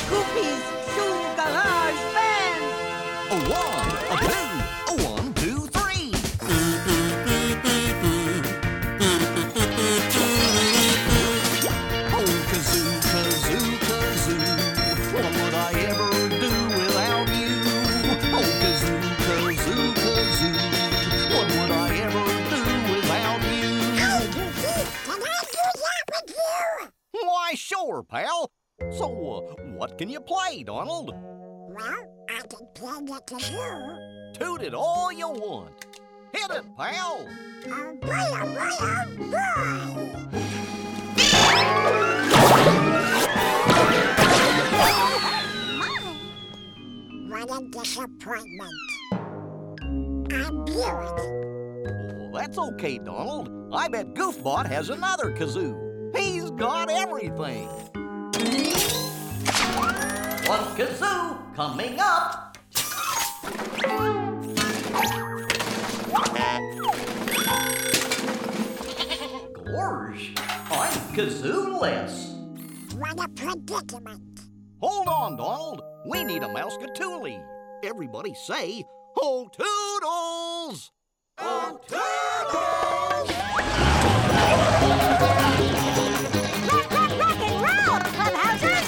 Goofy's Shoe Garage Band! A one, a two, a 1, 2, 3. Oh, kazoo, kazoo, kazoo. What would I ever do without you? Oh, kazoo, kazoo, kazoo. What would I ever do without you? Hey, Goofy, can I do that with you? Why, sure, pal. So, what can you play, Donald? Well, I can play the kazoo. Toot it all you want. Hit it, pal. Oh boy, oh boy, oh boy! What a disappointment. I blew it. Oh, that's okay, Donald. I bet Goofbot has another kazoo. He's got everything. One kazoo coming up. Gorge, I'm kazooless. What a predicament. Hold on, Donald. We need a Mousekatoolie. Everybody say, "Oh, Toodles!" Oh, Toodles! Rock and roll, clubhousers!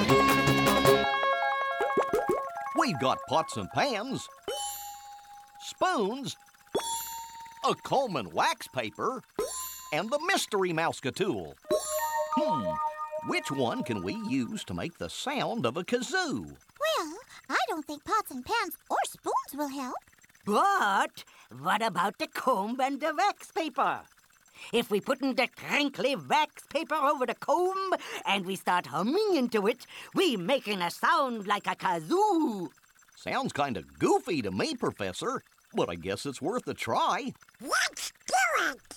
We've got pots and pans, spoons, a Coleman wax paper, and the mystery Mousekatool. Which one can we use to make the sound of a kazoo? Well, I don't think pots and pans or spoons will help. But what about the comb and the wax paper? If we put in the crinkly wax paper over the comb and we start humming into it, we making a sound like a kazoo. Sounds kind of goofy to me, Professor, but I guess it's worth a try. Let's do it!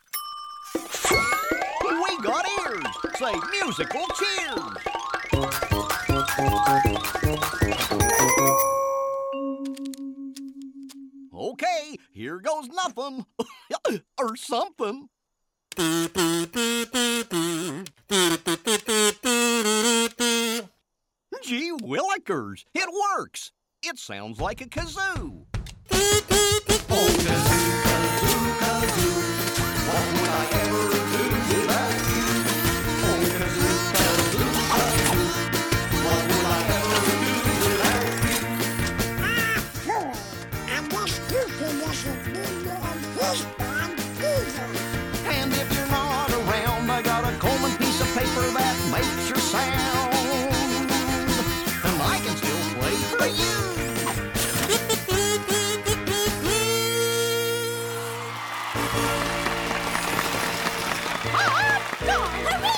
We got ears! Say musical cheers! Okay, here goes nothing. Or something. Gee willikers, it works! It sounds like a kazoo. Oh, kazoo, kazoo, kazoo. What would I ever do without you? Oh, kazoo, kazoo, kazoo. What would I ever do without you? Hooray! I guess Goofy doesn't need me in his band either. And if you're not around, I got a Coleman piece of paper that makes your sound. And I can still play for you. Hurry!